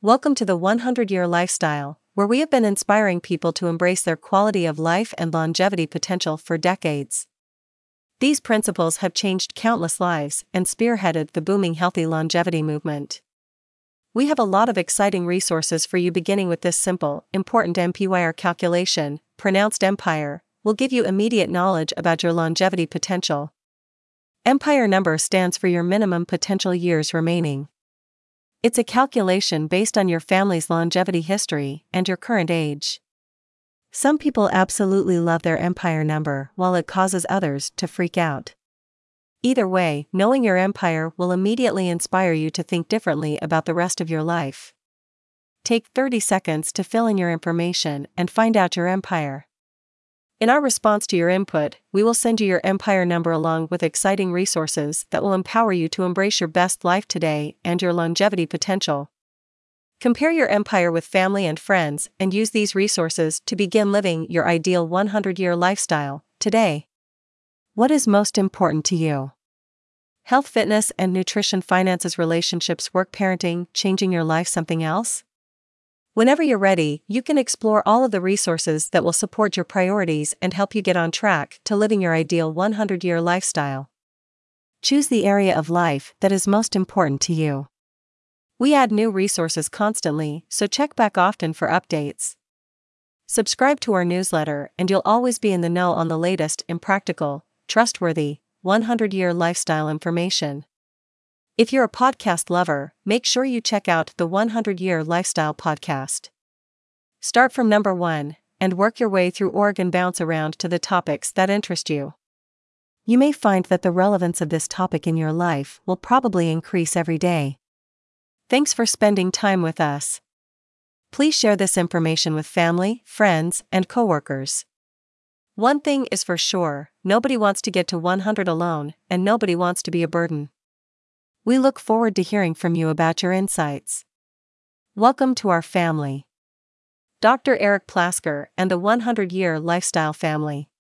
Welcome to the 100-Year Lifestyle, where we have been inspiring people to embrace their quality of life and longevity potential for decades. These principles have changed countless lives and spearheaded the booming healthy longevity movement. We have a lot of exciting resources for you, beginning with this simple, important MPYR calculation, pronounced Empire, will give you immediate knowledge about your longevity potential. Empire number stands for your minimum potential years remaining. It's a calculation based on your family's longevity history and your current age. Some people absolutely love their Empire number, while it causes others to freak out. Either way, knowing your Empire will immediately inspire you to think differently about the rest of your life. Take 30 seconds to fill in your information and find out your Empire. In our response to your input, we will send you your Empire number along with exciting resources that will empower you to embrace your best life today and your longevity potential. Compare your Empire with family and friends and use these resources to begin living your ideal 100-year lifestyle today. What is most important to you? Health, fitness, and nutrition, finances, relationships, work, parenting, changing your life, something else? Whenever you're ready, you can explore all of the resources that will support your priorities and help you get on track to living your ideal 100-year lifestyle. Choose the area of life that is most important to you. We add new resources constantly, so check back often for updates. Subscribe to our newsletter and you'll always be in the know on the latest, impractical, trustworthy, 100-year lifestyle information. If you're a podcast lover, make sure you check out the 100-Year Lifestyle podcast. Start from number 1 and work your way through org and bounce around to the topics that interest you. You may find that the relevance of this topic in your life will probably increase every day. Thanks for spending time with us. Please share this information with family, friends, and coworkers. One thing is for sure, nobody wants to get to 100 alone, and nobody wants to be a burden. We look forward to hearing from you about your insights. Welcome to our family. Dr. Eric Plasker and the 100-Year Lifestyle family.